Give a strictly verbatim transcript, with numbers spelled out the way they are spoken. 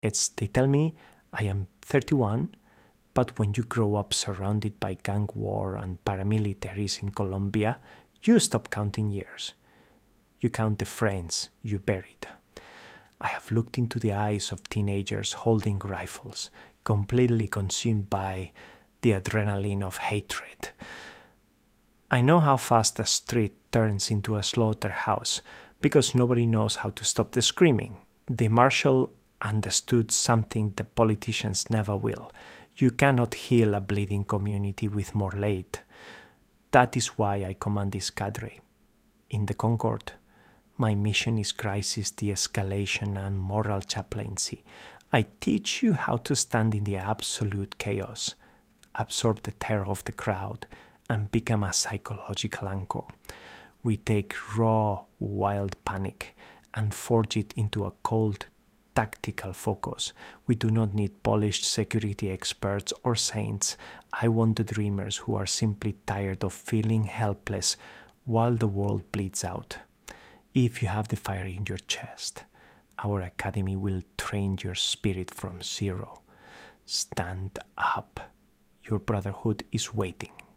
It's, they tell me I am thirty-one, but when you grow up surrounded by gang war and paramilitaries in Colombia, you stop counting years. You count the friends you buried. I have looked into the eyes of teenagers holding rifles, completely consumed by the adrenaline of hatred. I know how fast a street turns into a slaughterhouse because nobody knows how to stop the screaming. The marshal understood something the politicians never will. You cannot heal a bleeding community with more lead. That is why I command this cadre. In the Concord, my mission is crisis de-escalation and moral chaplaincy. I teach you how to stand in the absolute chaos, absorb the terror of the crowd, and become a psychological anchor. We take raw, wild panic and forge it into a cold, tactical focus. We do not need polished security experts or saints. I want the dreamers who are simply tired of feeling helpless while the world bleeds out. If you have the fire in your chest, our academy will train your spirit from zero. Stand up. Your brotherhood is waiting.